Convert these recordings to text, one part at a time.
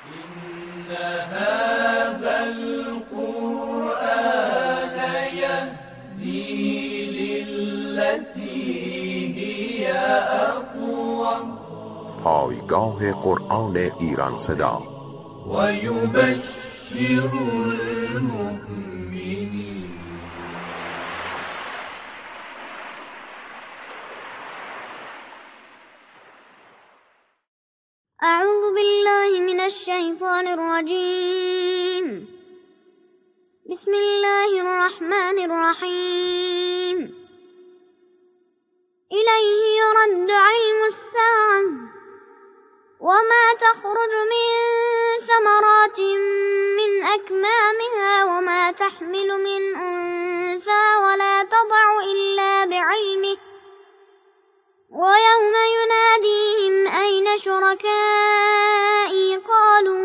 إن هذا القرآن يهدي للتي هي أقوم. پایگاه قرآن ایران صدا ويبشر المؤمنين. أعوذ بالله من الشيطان الرجيم. بسم الله الرحمن الرحيم. إليه يرد علم الساعة وما تخرج من ثمرات من أكمامها وما تحمل من أنثى ولا تضع إلا بعلمه ويوم يناديهم أين شركائي قالوا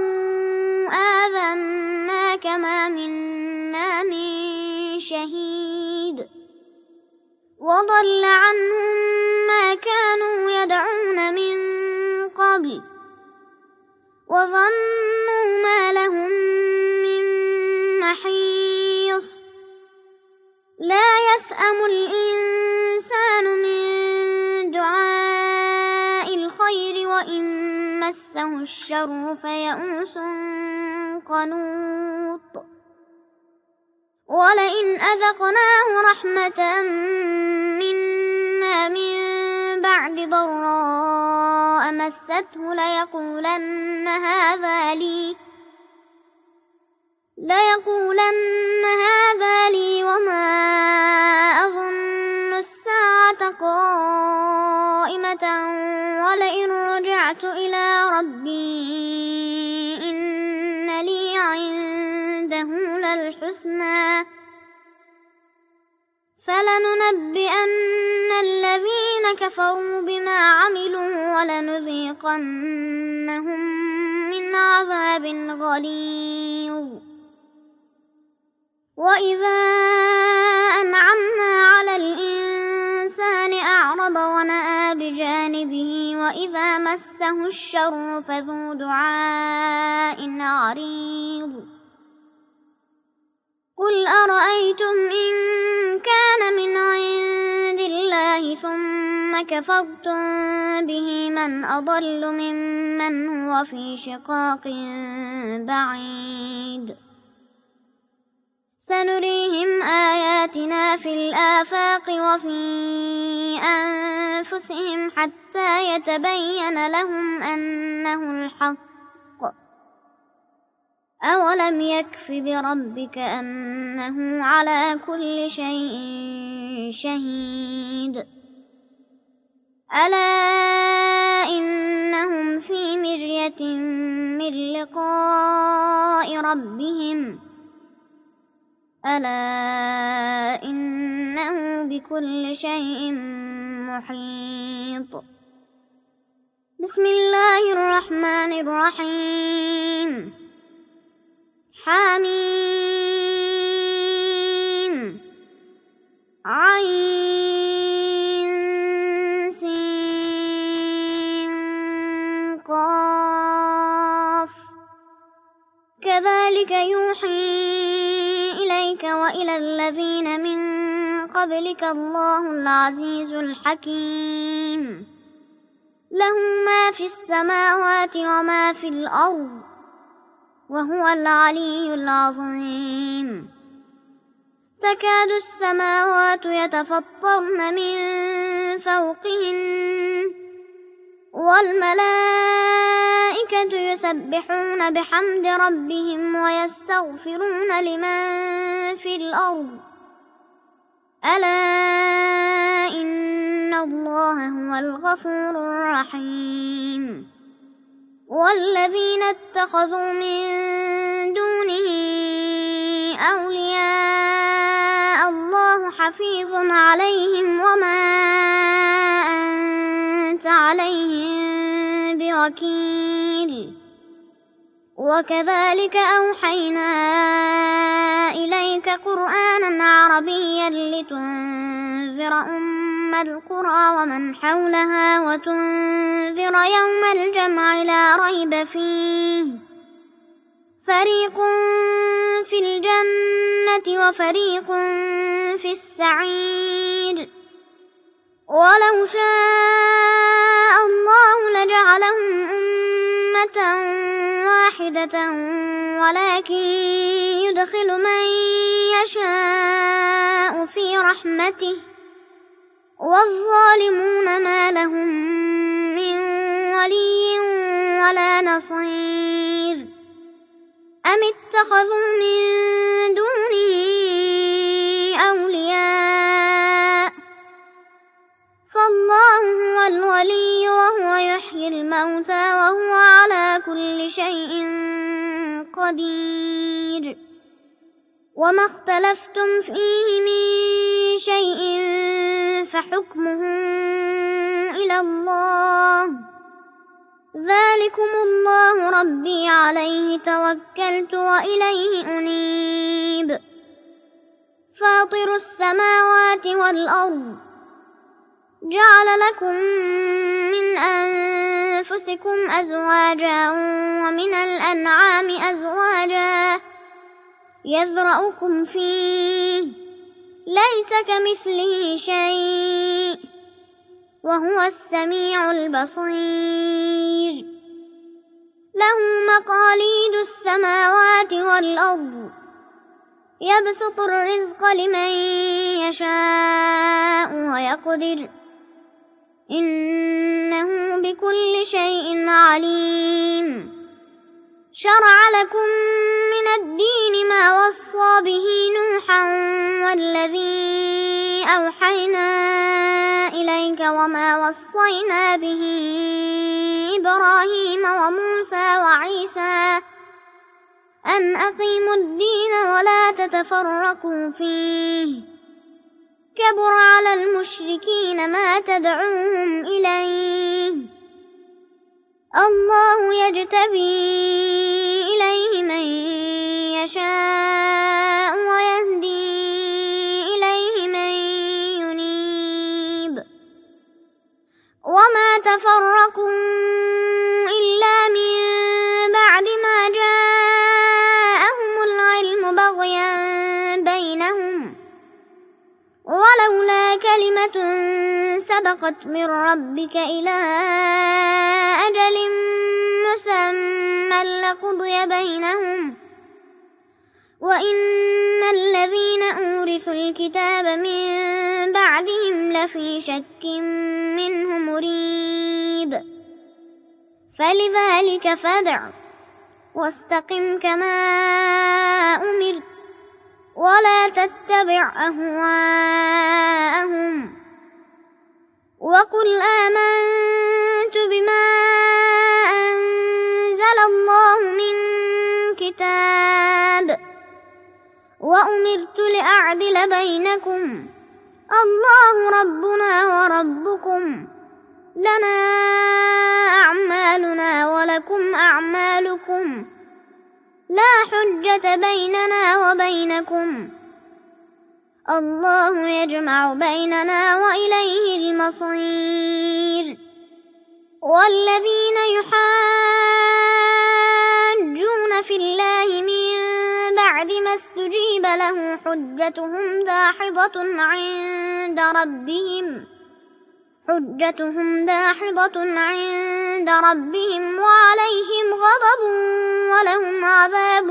آذناك ما منا من شهيد وضل عنهم ما كانوا يدعون من قبل وظنوا ما لهم من محيص. لا يسأم الإنسان من دعاء الخير وإن مسه الشر فيئوس قنوط. ولئن أذقناه رحمة منا من بعد ضراء مسته ليقولن هذا لي وما أظن الساعة قائمة ولئن رجعت إلى ربي إن لي عنده للحسنى فلننبئن الذين كفروا بما عملوا ولنذيقنهم من عذاب غليظ. وإذا أنعمنا على الإنسان أعرض ونأى بجانبه وإذا مسه الشر فذو دعاء عريض. قل أرأيتم إن كان من عند الله ثم كفرتم به من أضل ممن هو في شقاق بعيد. سنريهم آياتنا في الآفاق وفي أنفسهم حتى يتبين لهم أنه الحق. أولم يكف بربك أنه على كل شيء شهيد. ألا إنهم في مرية من لقاء ربهم ألا إنه بكل شيء محيط. بسم الله الرحمن الرحيم. حميم عين سين قاف. كذلك يوحي إليك وإلى الذين من قبلك الله العزيز الحكيم. له ما في السماوات وما في الأرض وهو العلي العظيم. تكاد السماوات يتفطرن من فوقهن والملائكة يسبحون بحمد ربهم ويستغفرون لمن في الأرض ألا إن الله هو الغفور الرحيم. والذين اتخذوا من دونه أولياء الله حفيظ عليهم وما أنت عليهم بوكيل. وكذلك أوحينا إليك قرآنا عربيا لتنذر أم القرى ومن حولها وتنذر يوم الجمع لا ريب فيه فريق في الجنة وفريق في السعير ولو شاء الله لجعلهم أمة واحدة ولكن يدخل من يشاء في رحمته والظالمون ما لهم من ولي ولا نصير أم اتخذوا من دونه أولياء فالله هو الولي وهو يحيي الموتى وهو على كل شيء قدير وما اختلفتم فيه من شيء فحكمه إلى الله ذلكم الله ربي عليه توكلت وإليه أنيب فاطر السماوات والأرض جعل لكم من أنفسكم أزواجا ومن الأنعام أزواجا يذرأكم فيه ليس كمثله شيء وهو السميع البصير له مقاليد السماوات والأرض يبسط الرزق لمن يشاء ويقدر إنه بكل شيء عليم شرع لكم من الدين ما وصى به نوحا والذي أوحينا إليك وما وصينا به إبراهيم وموسى وعيسى أن أقيموا الدين ولا تتفرقوا فيه كبر على المشركين ما تدعوهم إليه الله يجتبي إليه من يشاء ويهدي إليه من ينيب وما تفرقوا إلا من بعد ما جاءهم العلم بغيا بينهم ولولا كلمة سبقت من ربك إلى أجل مسمى لقضي بينهم وإن الذين أورثوا الكتاب من بعدهم لفي شك منه مريب فلذلك فادع واستقم كما أمرت ولا تتبع أهواءهم وقل آمنت بما أنزل الله من كتاب وأمرت لأعدل بينكم الله ربنا وربكم لنا أعمالنا ولكم أعمالكم لا حجة بيننا وبينكم الله يجمع بيننا وإليه المصير والذين يحاجون في الله من بعد ما استجيب له حجتهم داحضة عند ربهم وعليهم غضب ولهم عذاب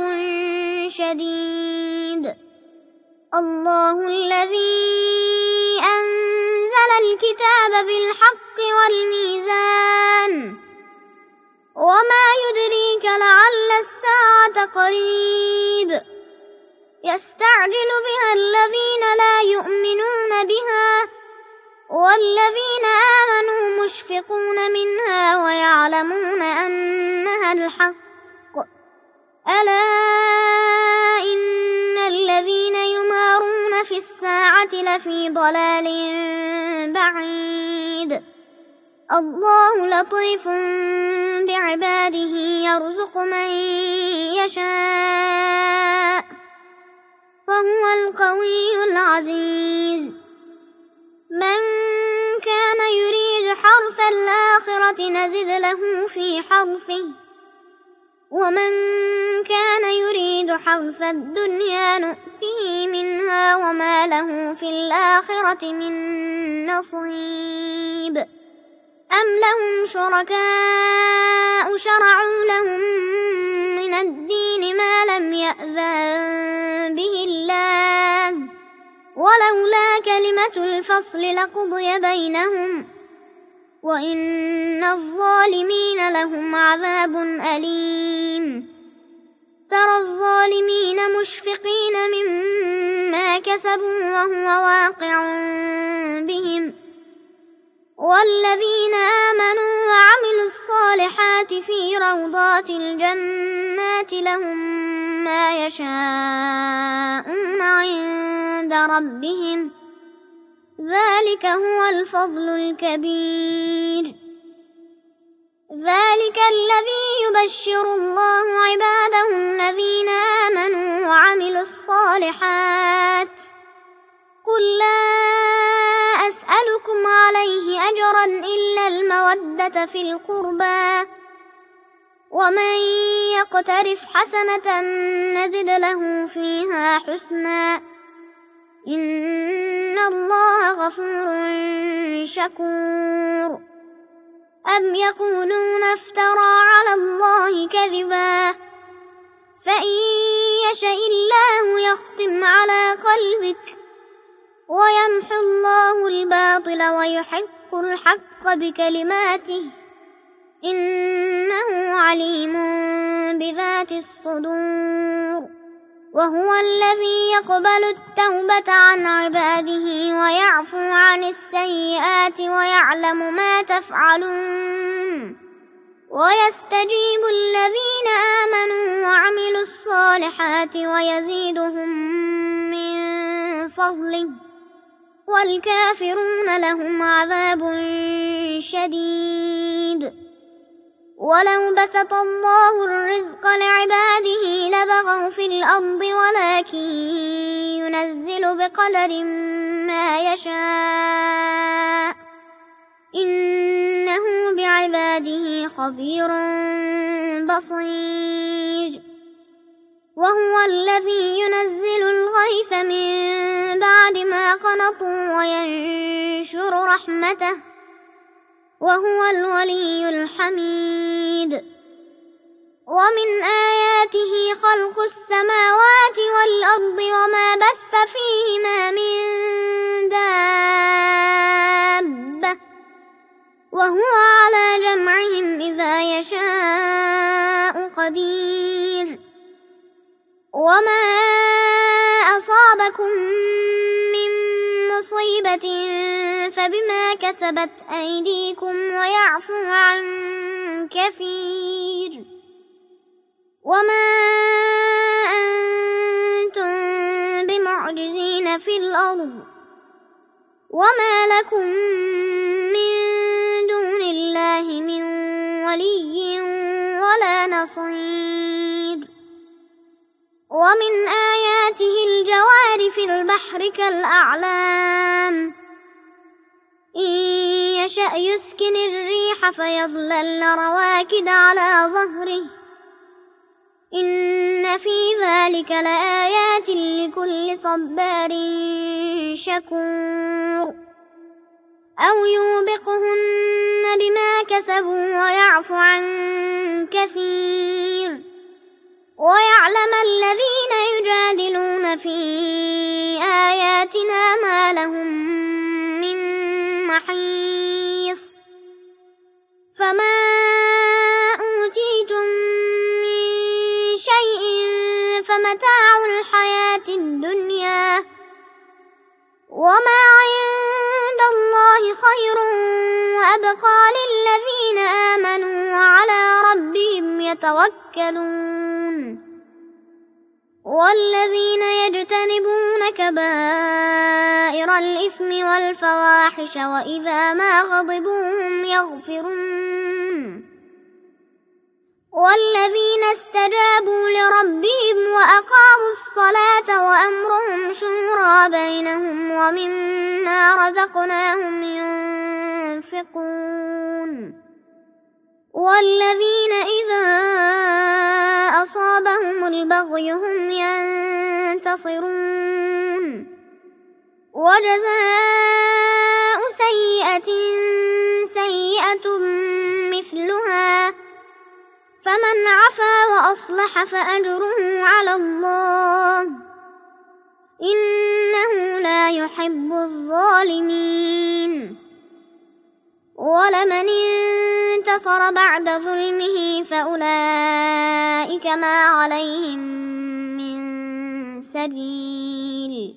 شديد الله الذي أنزل الكتاب بالحق والميزان وما يدريك لعل الساعة قريب يستعجل بها الذين لا يؤمنون بها والذين آمنوا مشفقون منها ويعلمون أنها الحق ألا إن الذين يمارون في الساعة لفي ضلال بعيد الله لطيف بعباده يرزق من يشاء وهو القوي العزيز من كان يريد حرث الآخرة نزد له في حرثه ومن كان يريد حرث الدنيا نؤته منها وما له في الآخرة من نصيب أم لهم شركاء شرعوا لهم من الدين ما لم يأذن به الله ولولا كلمة الفصل لقضي بينهم وإن الظالمين لهم عذاب أليم ترى الظالمين مشفقين مما كسبوا وهو واقع بهم والذين آمنوا وعملوا الصالحات في روضات الجنات لهم ما يشاءون عند ربهم ذلك هو الفضل الكبير ذلك الذي يبشر الله عباده الذين آمنوا وعملوا الصالحات قل لا أسألكم عليه أجرا إلا المودة في القربى ومن يقترف حسنة نزد له فيها حسنا إن الله غفور شكور أم يقولون افترى على الله كذبا فإن يشاء الله يختم على قلبك ويمحو الله الباطل ويحق الحق بكلماته إنه عليم بذات الصدور وهو الذي يقبل التوبة عن عباده ويعفو عن السيئات ويعلم ما تفعلون ويستجيب الذين آمنوا وعملوا الصالحات ويزيدهم من فضله والكافرون لهم عذاب شديد ولو بسط الله الرزق لعباده لبغوا في الأرض ولكن ينزل بقدر ما يشاء إنه بعباده خبير بصير وهو الذي ينزل الغيث من بعد ما قنطوا وينشر رحمته وهو الولي الحميد ومن آياته خلق السماوات والأرض وما بث فيهما من دابة وهو على جمعهم إذا يشاء قدير وما أصابكم من مصيبة فبما كسبت أيديكم ويعفو عن كثير وما أنتم بمعجزين في الأرض وما لكم من دون الله من ولي ولا نصير ومن آياته الجوار في البحر كالأعلام إن يشأ يسكن الريح فيظللن رواكد على ظهره إن في ذلك لآيات لكل صبار شكور أو يوبقهن بما كسبوا ويعفو عن كثير ويعلم الذين يجادلون في آياتنا ما لهم من محيص فما أوتيتم من شيء فمتاع الحياة الدنيا وما عند الله خير وأبقى للذين آمنوا وعلى ربهم يتوكلون والذين يجتنبون كبائر الإثم والفواحش وإذا ما غضبوا هم يغفرون والذين استجابوا لربهم وأقاموا الصلاة وأمرهم شورى بينهم ومما رزقناهم ينفقون والذين إذا أصابهم البغي هم ينتصرون وجزاء سيئة سيئة مثلها فمن عفا وأصلح فأجره على الله إنه لا يحب الظالمين ولمن انتصر بعد ظلمه فأولئك ما عليهم من سبيل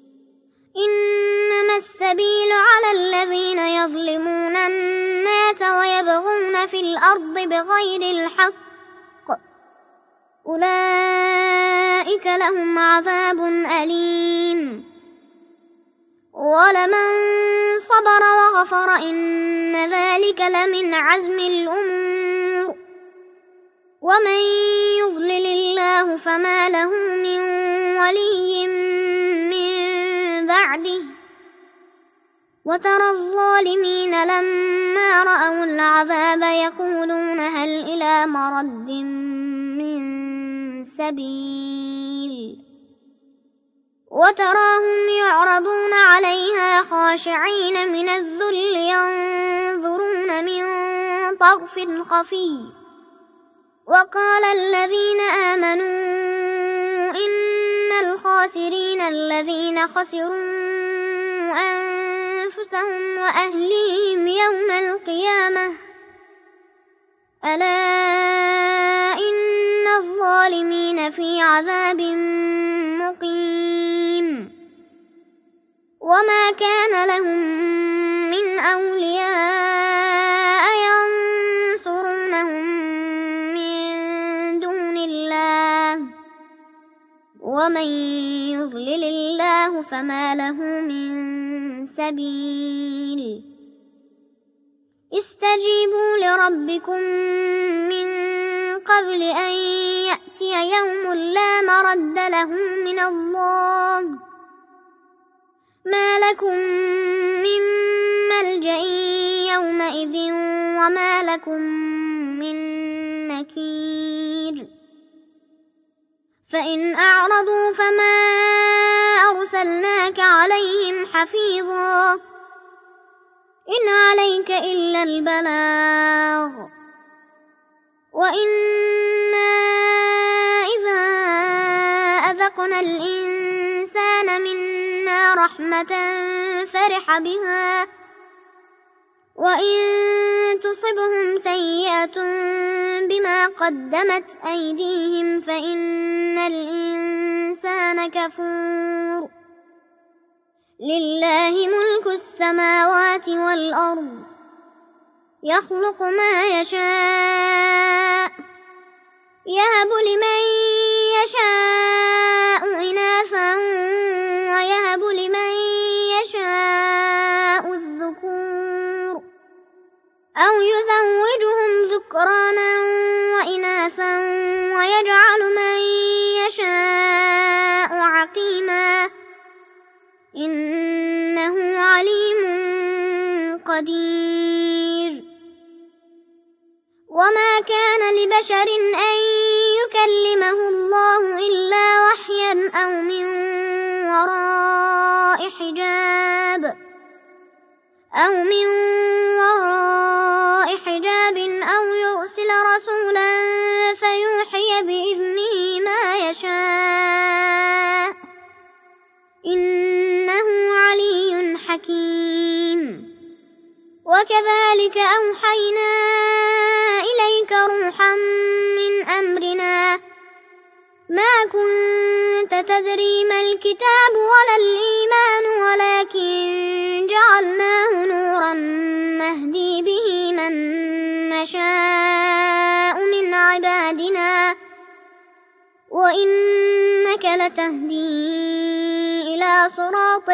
إنما السبيل على الذين يظلمون الناس ويبغون في الأرض بغير الحق أولئك لهم عذاب أليم ولمن صبر وغفر إن ذلك لمن عزم الأمور ومن يضلل الله فما له من ولي من بعده وترى الظالمين لما رأوا العذاب يقولون هل إلى مرد من سبيل وتراهم يعرضون عليها خاشعين من الذل ينظرون من طرف خفي وقال الذين آمنوا إن الخاسرين الذين خسروا أنفسهم وأهليهم يوم القيامة ألا إن الظالمين في عذاب مقيم وما كان لهم من أولياء ينصرونهم من دون الله ومن يضلل الله فما له من سبيل استجيبوا لربكم من قبل أن يأتي يوم لا مرد له من الله ما لكم من ملجأ يومئذ وما لكم من نكير فإن أعرضوا فما أرسلناك عليهم حفيظا إن عليك إلا البلاغ وإنا إذا أذقنا الإنسان منا رحمة فرح بها وإن تصبهم سيئة بما قدمت أيديهم فإن الإنسان كفور لله ملك السماوات والأرض يخلق ما يشاء يهب لمن يشاء إناثا ويهب لمن يشاء الذكور أو يزوجهم ذكرانا وإناثا ويجعل من يشاء عقيما إنه عليم قدير وما كان لبشر أن يكلمه الله إلا وحيا أو من وراء حجاب أو يرسل رسولا فيوحي بإذنه ما يشاء إنه علي حكيم وكذلك أوحينا إليك روحا من أمرنا ما كنت تدري ما الكتاب ولا الإيمان ولكن جعلناه نورا نهدي به من نشاء من عبادنا وإنك لتهدي إلى صراط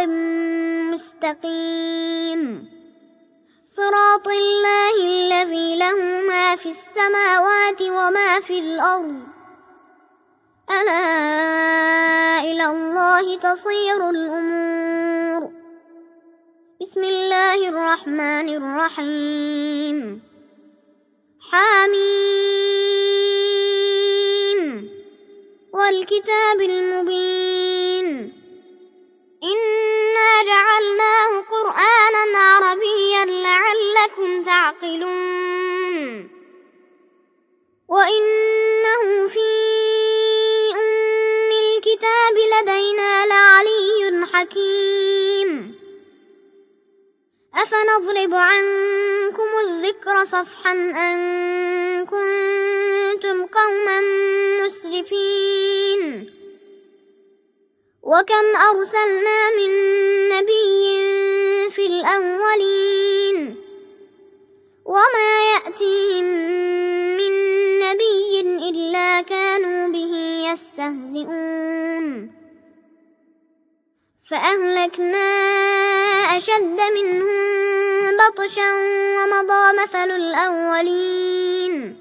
مستقيم صراط الله الذي له ما في السماوات وما في الأرض ألا إلى الله تصير الأمور بسم الله الرحمن الرحيم حميم والكتاب المبين إنا جعلناه قرآنا عربيا لعلكم تعقلون وإنه في أم الكتاب لدينا لعلي حكيم أفنضرب عنكم الذكر صفحا أن كنتم قوما مسرفين وكم أرسلنا من نبي في الأولين وما يأتيهم من نبي إلا كانوا به يستهزئون فأهلكنا أشد منهم بطشا ومضى مثل الأولين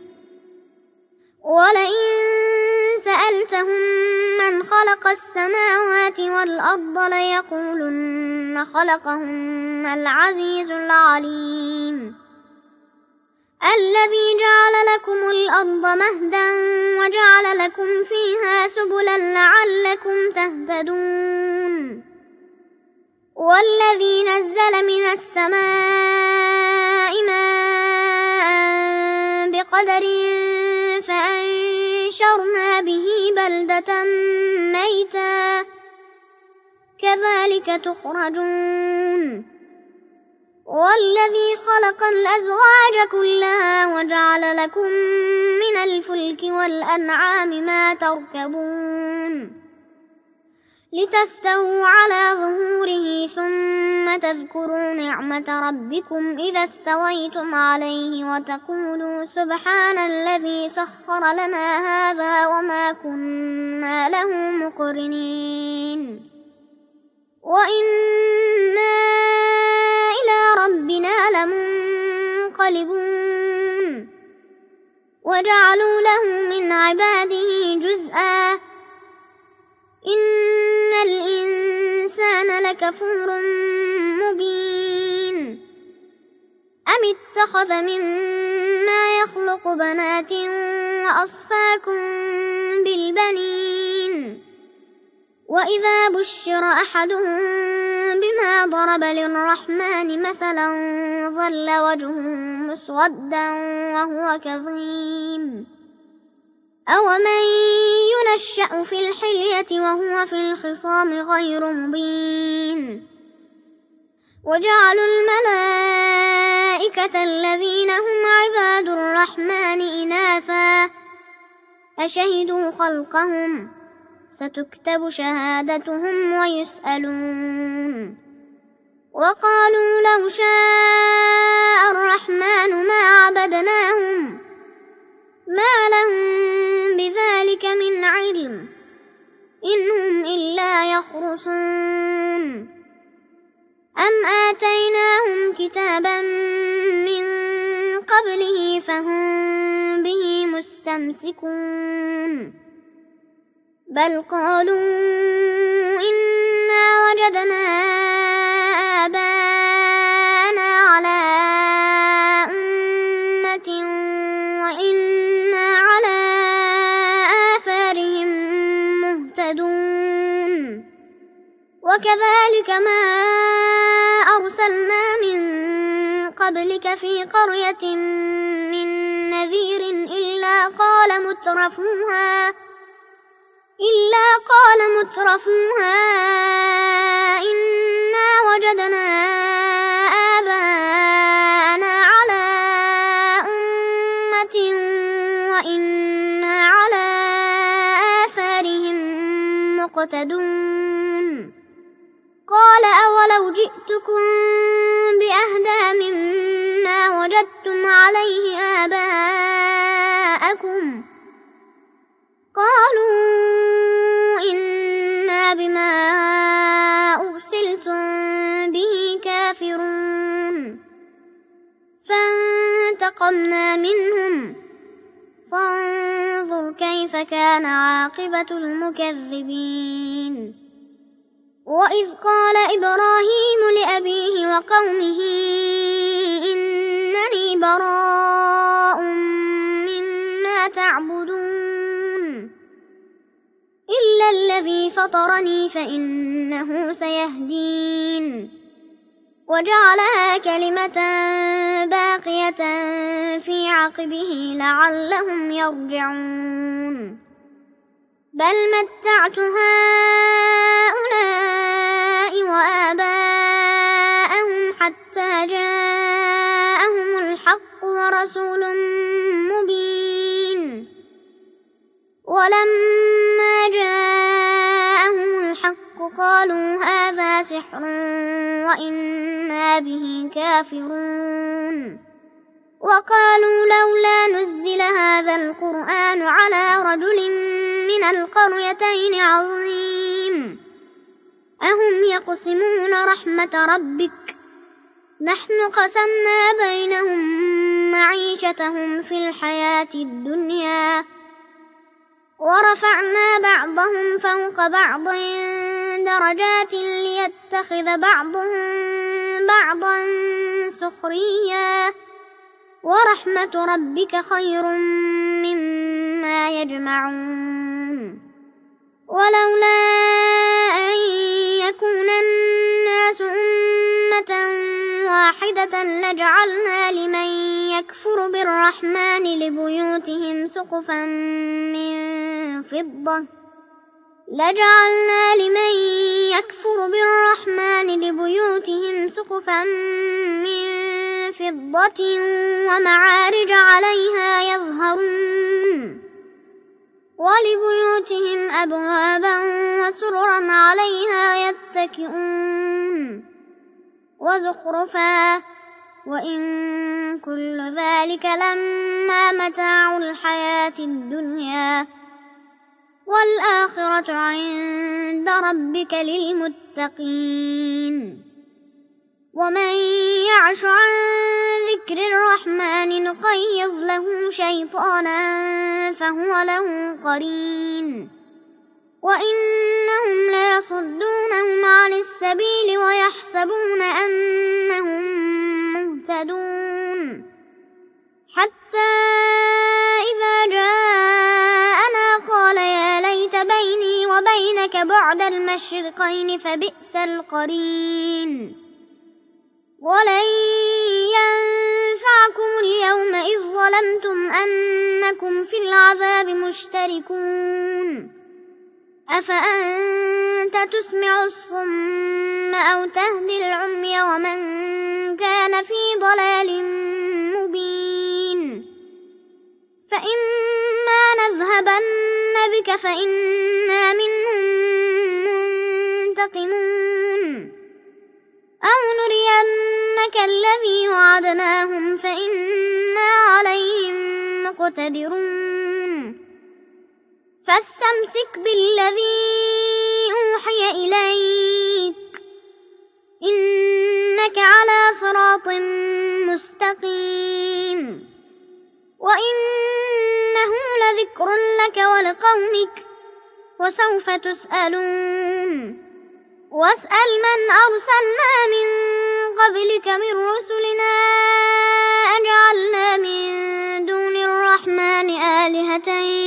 ولئن سألتهم من خلق السماوات والأرض ليقولن خلقهن العزيز العليم الذي جعل لكم الأرض مهدا وجعل لكم فيها سبلا لعلكم تهتدون والذي نزل من السماء ماء بقدر فأنشرنا به بلدة ميتا كذلك تخرجون والذي خلق الأزواج كلها وجعل لكم من الفلك والأنعام ما تركبون لتستووا على ظهوره ثم تذكروا نعمة ربكم إذا استويتم عليه وتقولوا سبحان الذي سخر لنا هذا وما كنا له مقرنين وإنا إلى ربنا لمنقلبون وجعلوا له من عباده جزءا إن الإنسان لكفور مبين أم اتخذ مما يخلق بنات وأصفاكم بالبنين وإذا بشر أحدهم بما ضرب للرحمن مثلا ظل وجهه مسودا وهو كظيم أومن ينشأ في الحلية وهو في الخصام غير مبين وجعلوا الملائكة الذين هم عباد الرحمن إناثا أشهدوا خلقهم ستكتب شهادتهم ويسألون وقالوا لو شاء الرحمن ما عبدناهم ما لهم بذلك من علم إن هم إلا يخرصون أم آتيناهم كتابا من قبله فهم به مستمسكون بل قالوا إنا وجدنا آباءنا على أمة وإنا على آثارهم مهتدون وكذلك ما أرسلنا من قبلك في قرية من نذير إلا قال مترفوها إنا وجدنا آباءنا على أمة وإنا على آثارهم مقتدون قال أولو جئتكم بأهدى مما وجدتم عليه آباءكم قالوا إنا بما أرسلتم به كافرون فانتقمنا منهم فانظر كيف كان عاقبة المكذبين وإذ قال إبراهيم لأبيه وقومه إنني براء مما تعبدون إلا الذي فطرني فإنه سيهدين وجعلها كلمة باقية في عقبه لعلهم يرجعون بل متعت هؤلاء وآباءهم حتى جاءهم الحق ورسول مبين ولما جاءهم الحق قالوا هذا سحر وإنا به كافرون وقالوا لولا نزل هذا القرآن على رجل من القريتين عظيم أهم يقسمون رحمة ربك نحن قسمنا بينهم معيشتهم في الحياة الدنيا ورفعنا بعضهم فوق بعض درجات ليتخذ بعضهم بعضا سخريا ورحمة ربك خير مما يجمعون ولولا أن يكون الناس أمة واحدة لجعلنا لمن يكفر بالرحمن لبيوتهم سقفا من فضة ومعارج عليها يظهرون ولبيوتهم أبوابا وسررا عليها يتكئون وزخرفا وإن كل ذلك لما متاع الحياة الدنيا والآخرة عند ربك للمتقين ومن يعش عن ذكر الرحمن نقيض له شيطانا فهو له قرين وإنهم ليصدونهم عن السبيل ويحسبون أنهم مهتدون حتى إذا جاءنا قال يا ليت بيني وبينك بعد المشرقين فبئس القرين ولن ينفعكم اليوم إذ ظلمتم أنكم في العذاب مشتركون أفأنت تسمع الصم أو تهدي العمي ومن كان في ضلال مبين فإما نذهبن بك فإنا منهم منتقمون أو نرينك الذي وعدناهم فإنا عليهم مقتدرون فاستمسك بالذي أوحي إليك إنك على صراط مستقيم وإنه لذكر لك ولقومك وسوف تسألون واسأل من أرسلنا من قبلك من رسلنا أجعلنا من دون الرحمن آلهة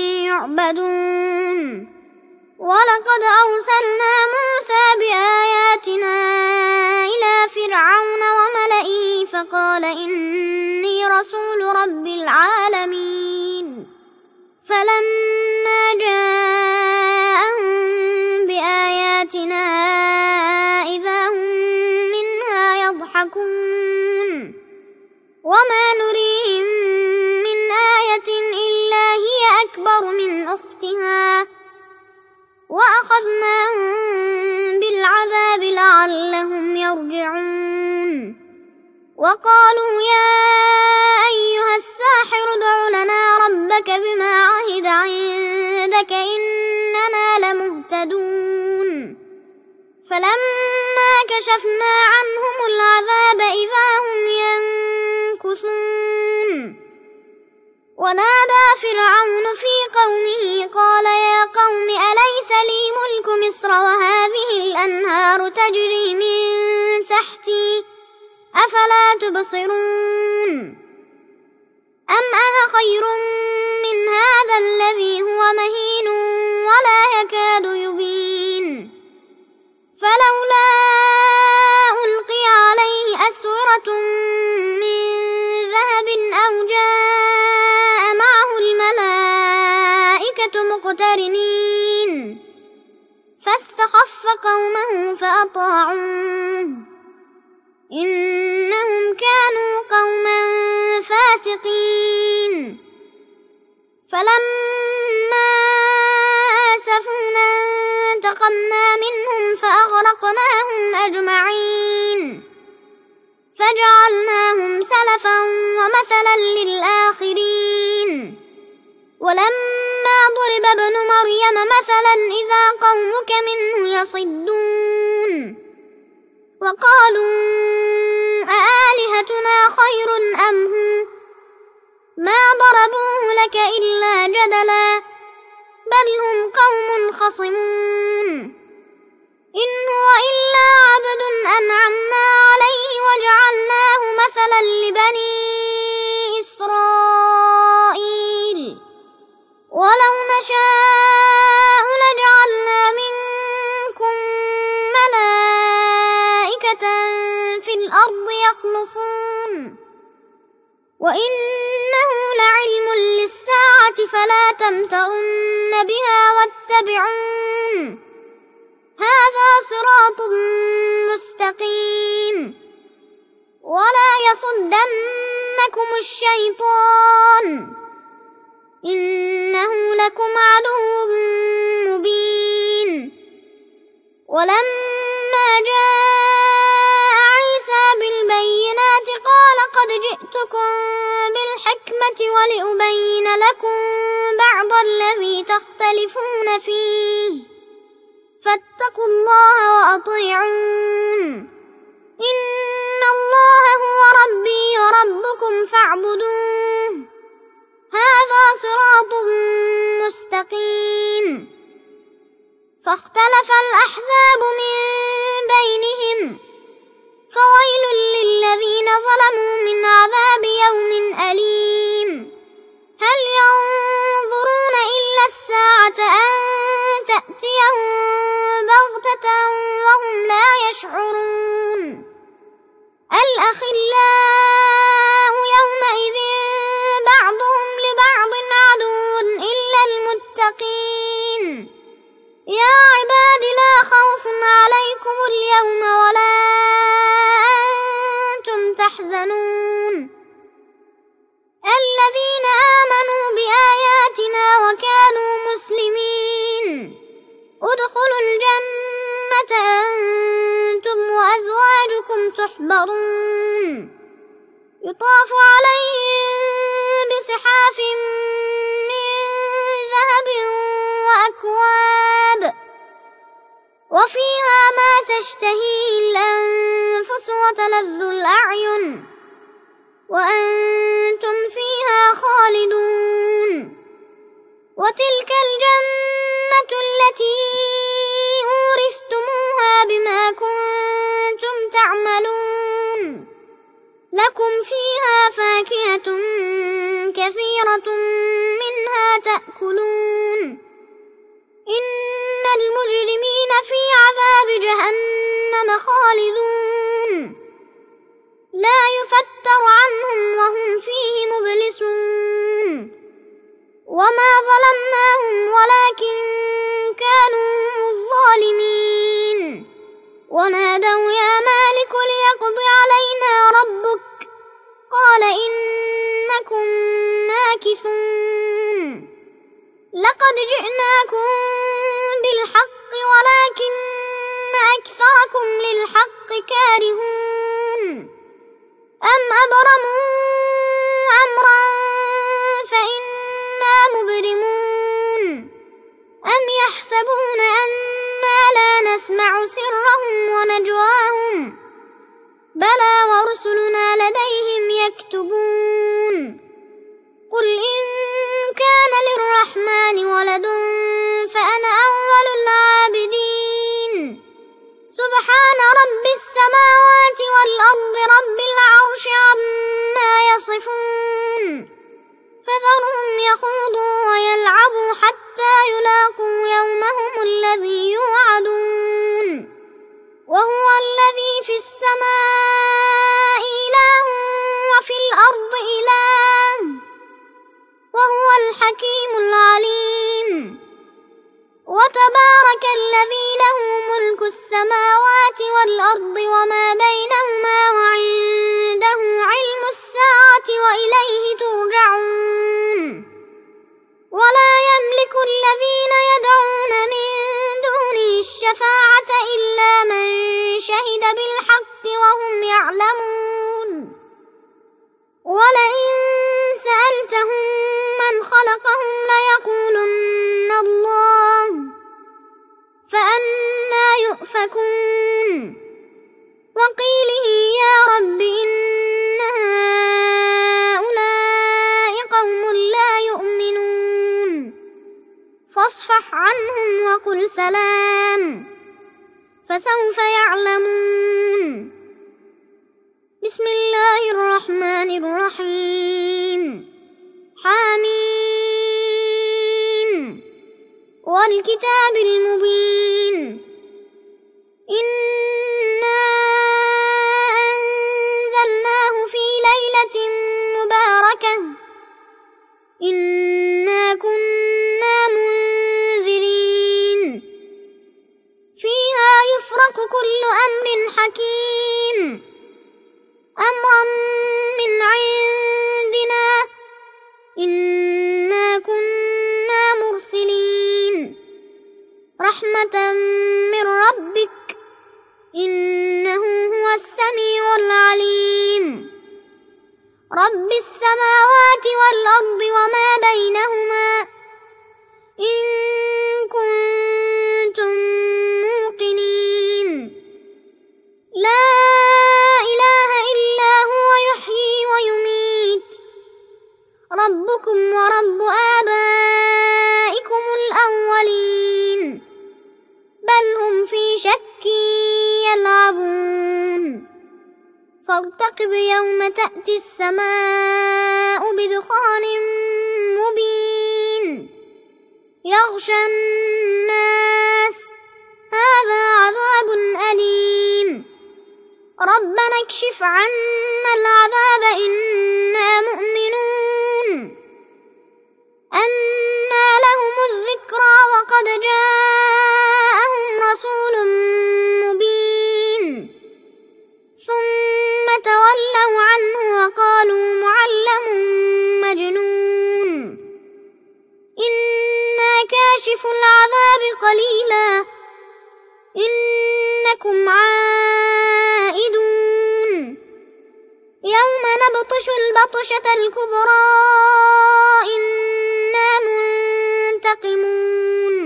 يعبدون ولقد أرسلنا موسى بآياتنا إلى فرعون وملئه فقال إني رسول رب العالمين فلما جاءهم بآياتنا إذا هم منها يضحكون وما نريهم من آية إلا هي أكبر من أختها وأخذناهم بالعذاب لعلهم يرجعون وقالوا يا أيها الساحر ادع لنا ربك بما عهد عندك إننا لمهتدون فلما كشفنا عنهم العذاب إذا هم ينكثون ونادى فرعون في قومه قال يا قوم أليس لي ملك مصر وهذه الأنهار تجري من تحتي أفلا تبصرون أم أنا خير من هذا الذي هو مهين ولا يكاد مقترنين فاستخف قومه فأطاعوه إنهم كانوا قوما فاسقين فلما آسفونا انتقمنا منهم فأغرقناهم أجمعين فجعلناهم سلفا ومثلا للآخرين ولما ضرب ابن مريم مثلا إذا قومك منه يصدون وقالوا أآلهتنا خير أم هو ما ضربوه لك إلا جدلا بل هم قوم خصمون إن هو إلا عبد أنعمنا عليه وجعلناه مثلا لبني إسرائيل ولو نشاء لجعلنا منكم ملائكة في الأرض يخلفون وإنه لعلم للساعة فلا تمترن بها واتبعون هذا صراط مستقيم ولا يصدنكم الشيطان إنه لكم عدو مبين ولما جاء عيسى بالبينات قال قد جئتكم بالحكمة ولأبين لكم بعض الذي تختلفون فيه فاتقوا الله وأطيعون إن الله هو ربي وربكم فاعبدوه هذا صراط مستقيم فاختلف الأحزاب من بينهم فويل للذين ظلموا من عذاب يوم أليم هل ينظرون إلا الساعة أن تأتيهم بغتة وهم لا يشعرون الأخلاء يومئذ بعضهم لبعض عدو إلا المتقين يا عباد لا خوف عليكم اليوم ولا أنتم تحزنون الذين آمنوا بآياتنا وكانوا مسلمين ادخلوا الجنة أنتم وأزواجكم تحبرون يطاف عليهم بصحاف من ذهب وأكواب وفيها ما تشتهيه الأنفس وتلذ الأعين وأنتم فيها خالدون وتلك الجنة التي أورثتموها بما كنتم تعملون لكم فيها فاكهة كثيرة منها تأكلون إن المجرمين في عذاب جهنم خالدون لا يفتر عنهم وهم فيه مبلسون وما ظلمناهم ولكن كانوا هم الظالمين ونادوا يا مالك ليقض علينا ربك قال إنكم ماكثون لقد جئناكم بالحق ولكن أكثركم للحق كارهون أم أبرموا أمرا فإنا مبرمون أم يحسبون أنا لا نسمع سرهم ونجواهم بلى ورسلنا لديهم يكتبون قل إن كان للرحمن ولد فأنا أول العابدين سبحان رب السماوات والأرض رب العرش عما يصفون فذرهم يخوضوا ويلعبوا حتى يلاقوا يومهم الذي يوعدون وهو الذي في السماء إله وفي الأرض السماوات والأرض وما بينهما وعنده علم الساعة وإليه ترجعون ولا يملك الذين يدعون من دونه الشفاعة إلا من شهد بالحق وهم يعلمون ولئن سألتهم من خلقهم ليقولن الله فأنى يؤفكون وقيله يا رب إن هؤلاء قوم لا يؤمنون فاصفح عنهم وقل سلام فسوف يعلمون بسم الله الرحمن الرحيم حميم والكتاب المبين إنا أنزلناه في ليلة مباركة إنا كنا منذرين فيها يفرق كل أمر حكيم أمرا من عندنا إنا كنا مرسلين رحمة من ربك إنه هو السميع العليم رب السماوات والأرض وما بينهما إن كنتم موقنين لا إله إلا هو يحيي ويميت ربكم ورب آبائكم الأولين بل هم في شك يلعبون فارتقب يوم تأتي السماء بدخان مبين يغشى الناس هذا عذاب أليم ربنا اكشف عنا العذاب إنا مؤمنون أنى لهم الذكرى وقد جاءهم رسول مبين ثم تولوا عنه وقالوا معلم مجنون إنا كاشف العذاب قليلا إنكم عائدون يوم نبطش البطشة الكبرى إنا منتقمون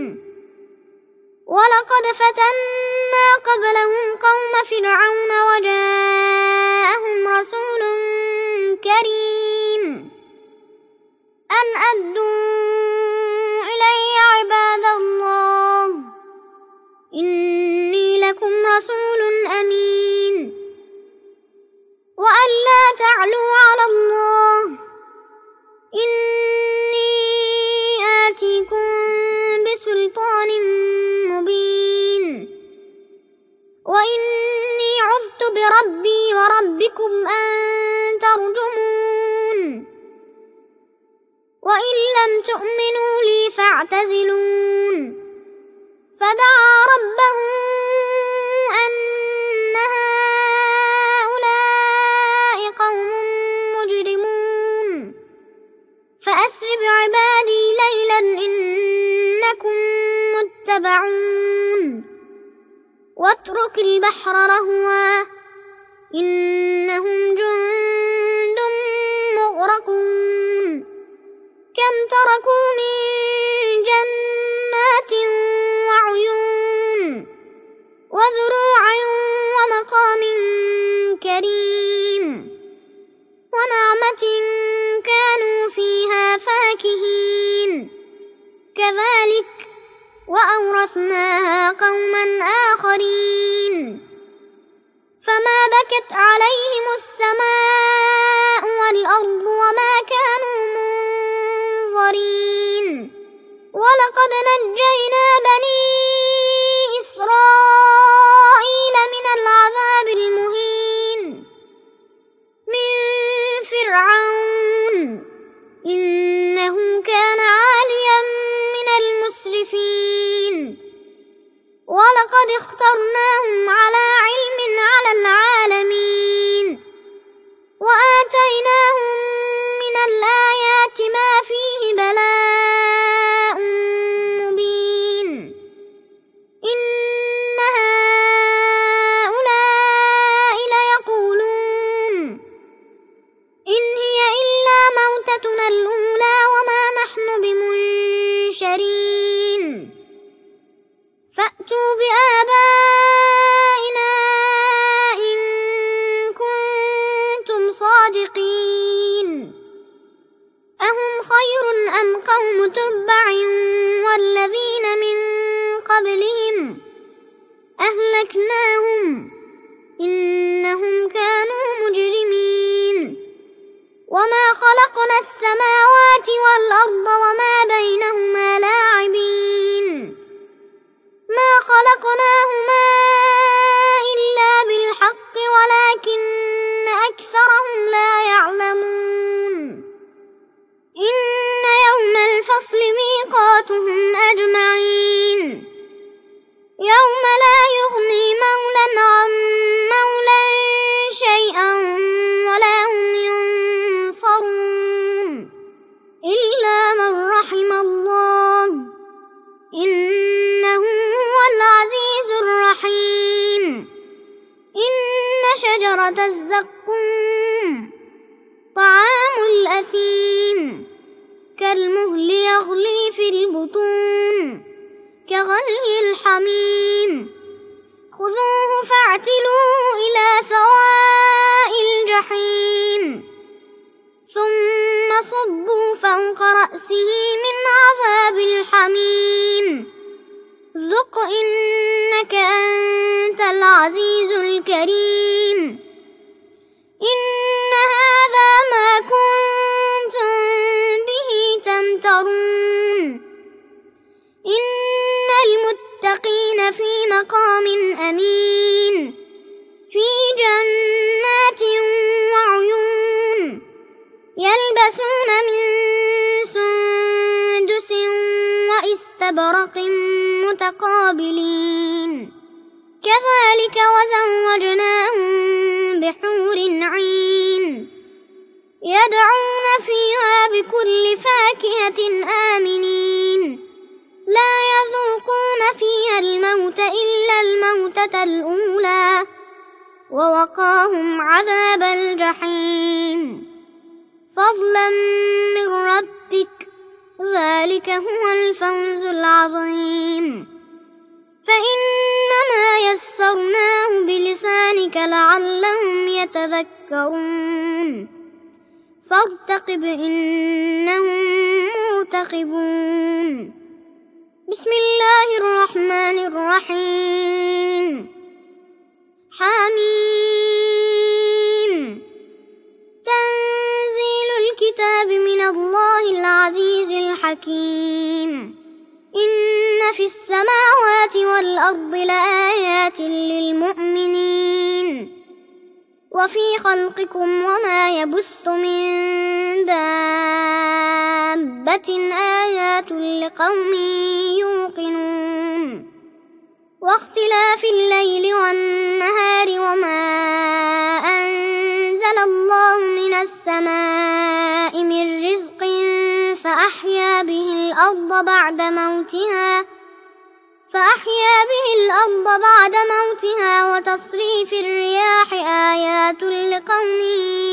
ولقد فتنا قبلهم قوم فرعون وجاءهم رسول كريم أن أدوا إلي عباد الله إني لكم رسول أمين وأن لا تعلوا على الله إني آتيكم بسلطان مبين وإني عذت بربي وربكم أن ترجمون وإن لم تؤمنوا لي فاعتزلون فدعا ربه أن هؤلاء قوم مجرمون فأسر بعبادي ليلا إنكم متبعون واترك البحر رهوا إنهم جند مغرقون كم تركوا من جنات وعيون وزروع ومقام كريم ونعمة كانوا فيها فاكهين كذلك وأورثناها قوما آخرين فما بكت عليهم السماء والأرض وما كانوا منظرين ولقد نجينا بني إسرائيل من العذاب المهين من فرعون إنه كان عاليا من المسرفين ولقد ولقد اخترناهم على علم على العالمين وآتيناهم من الآيات ما فيه بلاء مبين إن هؤلاء ليقولون إن هي إلا موتتنا الأولى وما نحن بمنشرين فأتوا بآبائنا إن كنتم صادقين أهم خير أم قوم تبع والذين من قبلهم أهلكناهم إنهم كانوا مجرمين وما خلقنا السماوات والأرض وما بينهما لاعبين ما خلقناهما إلا بالحق ولكن أكثرهم لا يعلمون إن يوم الفصل ميقاتهم أجمعين يوم لا يغني مولى عن مولى شيئا ولا هم ينصرون إلا من رحم الله إنه هو العزيز الرحيم إن شجرة الزقوم طعام الأثيم كالمهل يغلي في البطون كغلي الحميم خذوه فاعتلوه إلى سواء الجحيم ثم صبوا فوق رأسه من عذاب الحميم ذق إنك أنت العزيز الكريم إن هذا ما كنتم به تمترون إن المتقين في مقام أمين في جنات وعيون يلبسون من سندس وإستبرق متقابلين كذلك وزوجناهم بحور عين يدعون فيها بكل فاكهة آمنين لا يذوقون فيها الموت إلا الموتة الأولى ووقاهم عذاب الجحيم فضلا من ربك ذلك هو الفوز العظيم فإنما يسرناه بلسانك لعلهم يتذكرون فارتقب إنهم مرتقبون بسم الله الرحمن الرحيم حميم تنزيل الكتاب من الله العزيز الحكيم إن في السماوات والأرض لآيات للمؤمنين وفي خلقكم وما يبث من دابة آيات لقوم يوقنون واختلاف الليل والنهار وما أنزل الله من السماء من رزق فأحيا به الأرض بعد موتها وتصريف الرياح آيات لقوم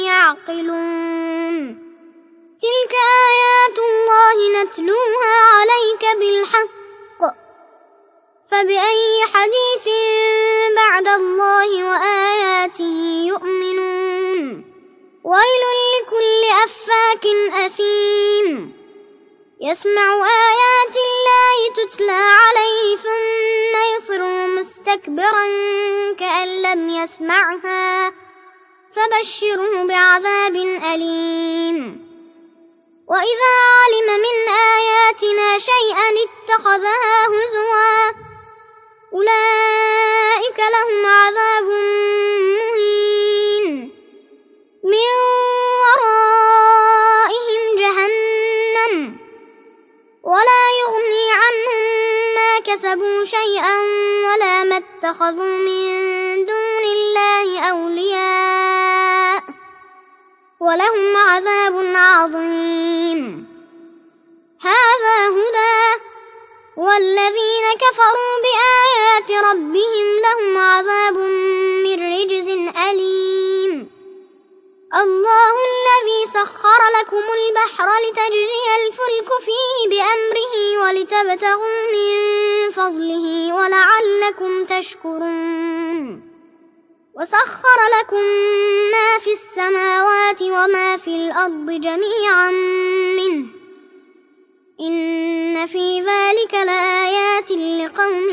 يعقلون تلك آيات الله نتلوها عليك بالحق فبأي حديث بعد الله وآياته يؤمنون ويل لكل أفاك أثيم يسمع آيات الله تتلى عليه ثم يصر مستكبرا كأن لم يسمعها فبشره بعذاب أليم وإذا علم من آياتنا شيئا اتخذها هزوا أولئك لهم عذاب مهين من ورائهم جهنم ولا يغني عنهم ما كسبوا شيئا ولا ما اتخذوا من دون الله أولياء ولهم عذاب عظيم. هذا هدى، والذين كفروا بآيات ربهم لهم عذاب من رجز أليم. الله الذي سخر لكم البحر لتجري الفلك فيه بأمره ولتبتغوا من فضله ولعلكم تشكرون. وسخر لكم ما في السماوات وما في الأرض جميعا منه، إن في ذلك لآيات لقوم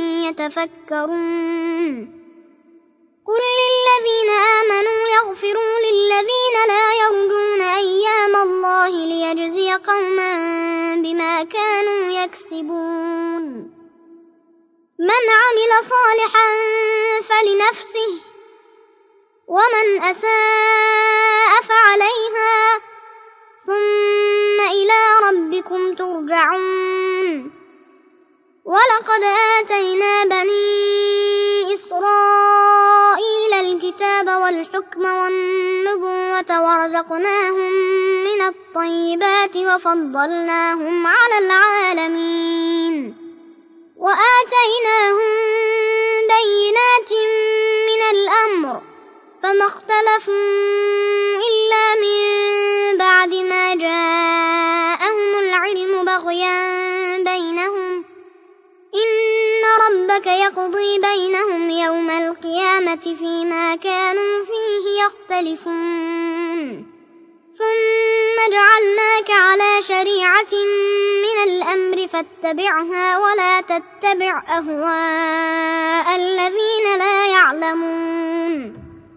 يتفكرون. قل للذين آمنوا يغفروا للذين لا يرجون أيام الله ليجزي قوما بما كانوا يكسبون. من عمل صالحا فلنفسه ومن أساء فعليها ثم إلى ربكم ترجعون. ولقد آتينا بني إسرائيل الكتاب والحكم والنبوة ورزقناهم من الطيبات وفضلناهم على العالمين، وآتيناهم بينات من الأمر، فما اختلفوا إلا من بعد ما جاءهم العلم بغيا بينهم، إن ربك يقضي بينهم يوم القيامة فيما كانوا فيه يختلفون. ثم جعلناك على شريعة من الأمر فاتبعها ولا تتبع أهواء الذين لا يعلمون،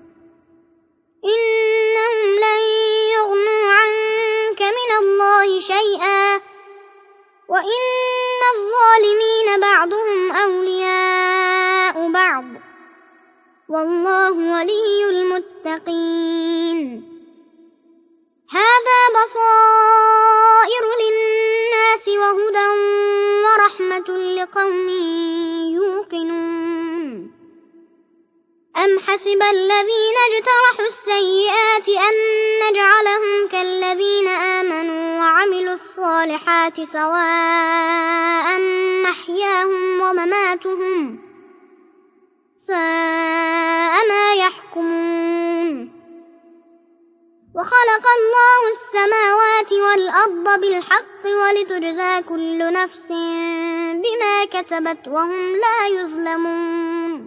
إنهم لن يغنوا عنك من الله شيئا وإن الظالمين بعضهم أولياء بعض، والله ولي المتقين. هذا بصائر للناس وهدى ورحمة لقوم يوقنون. أم حسب الذين اجترحوا السيئات أن نجعلهم كالذين آمنوا وعملوا الصالحات سواء محياهم ومماتهم ساء ما يحكمون. وخلق الله السماوات والأرض بالحق ولتجزى كل نفس بما كسبت وهم لا يظلمون.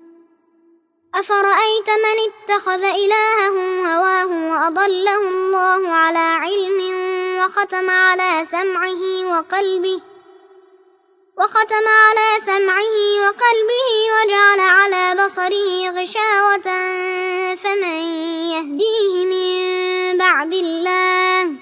أفرأيت من اتخذ إلهه هواه وأضله الله على علم وختم على سمعه وقلبه وجعل على بصره غشاوة فمن يهديه من بعد الله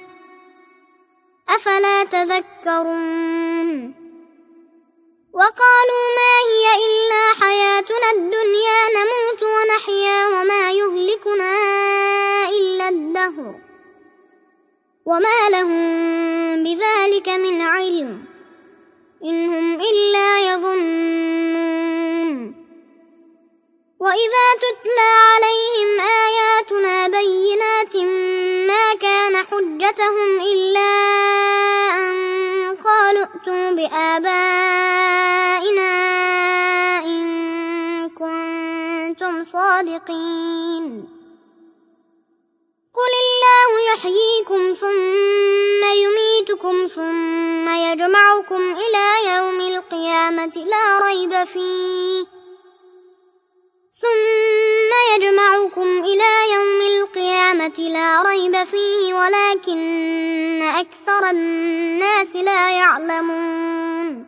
أفلا تذكرون. وقالوا ما هي إلا حياتنا الدنيا نموت ونحيا وما يهلكنا إلا الدهر وما لهم بذلك من علم إن هم إلا يظنون. وإذا تتلى عليهم آياتنا بينات ما كان حجتهم إلا أن قالوا ائتوا بآبائنا إن كنتم صادقين. قل الله يحييكم ثم يميتكم ثم يجمعكم إلى يوم القيامة لا ريب فيه ولكن أكثر الناس لا يعلمون.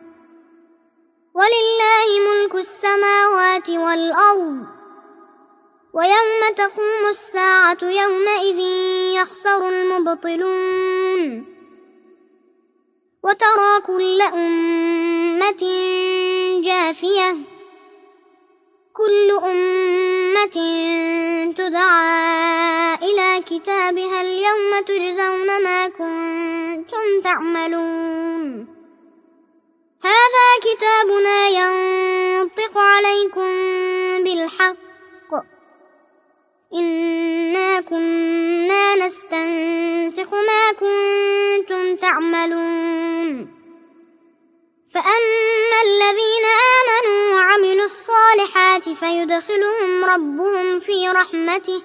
ولله ملك السماوات والأرض ويوم تقوم الساعة يومئذ يخسر المبطلون. وترى كل أمة جاثية كل أمة تدعى إلى كتابها اليوم تجزون ما كنتم تعملون. هذا كتاب يعملون فأما الذين آمنوا وعملوا الصالحات فيدخلهم ربهم في رحمته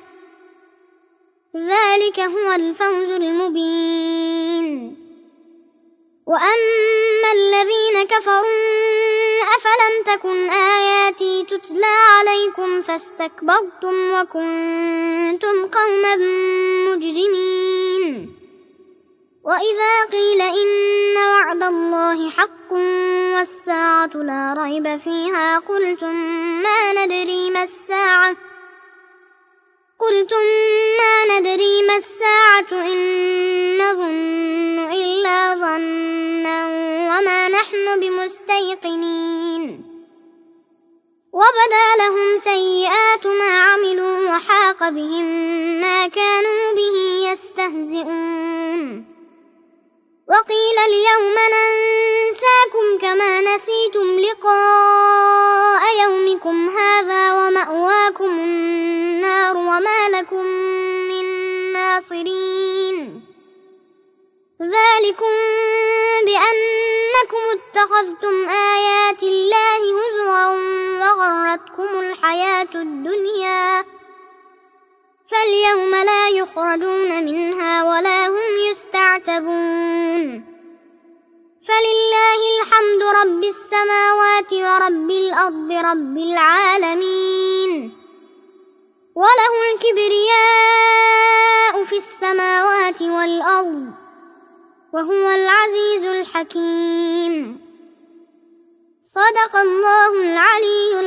ذلك هو الفوز المبين وأما الذين كفروا أفلم تكن آياتي تتلى عليكم فاستكبرتم وكنتم قوما مجرمين وإذا قيل إن وعد الله حق والساعة لا ريب فيها قلتم ما ندري ما الساعة إن نظن إلا ظنا وما نحن بمستيقنين وبدا لهم سيئات ما عملوا وحاق بهم ما كانوا به يستهزئون وقيل اليوم ننساكم كما نسيتم لقاء يومكم هذا ومأواكم النار وما لكم من ناصرين ذلكم بأنكم اتخذتم آيات الله هزوا وغرتكم الحياة الدنيا فاليوم لا يخرجون منها ولا هم يستعتبون فلله الحمد رب السماوات ورب الأرض رب العالمين وله الكبرياء في السماوات والأرض وهو العزيز الحكيم صدق الله العلي